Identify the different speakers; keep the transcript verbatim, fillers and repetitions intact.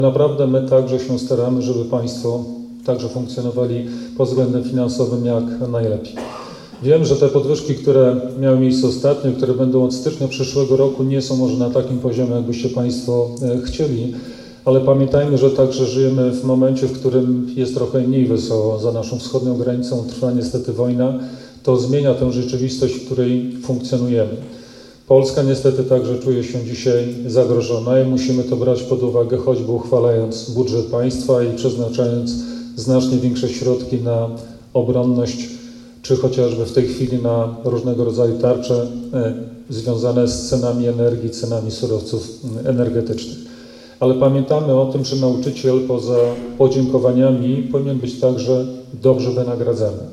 Speaker 1: Naprawdę my także się staramy, żeby Państwo także funkcjonowali pod względem finansowym jak najlepiej. Wiem, że te podwyżki, które miały miejsce ostatnio, które będą od stycznia przyszłego roku, nie są może na takim poziomie, jakbyście Państwo chcieli, ale pamiętajmy, że także żyjemy w momencie, w którym jest trochę mniej wesoło. Za naszą wschodnią granicą trwa niestety wojna. To zmienia tę rzeczywistość, w której funkcjonujemy. Polska niestety także czuje się dzisiaj zagrożona i musimy to brać pod uwagę, choćby uchwalając budżet państwa i przeznaczając znacznie większe środki na obronność, czy chociażby w tej chwili na różnego rodzaju tarcze e, związane z cenami energii, cenami surowców energetycznych. Ale pamiętamy o tym, że nauczyciel poza podziękowaniami powinien być także dobrze wynagradzany.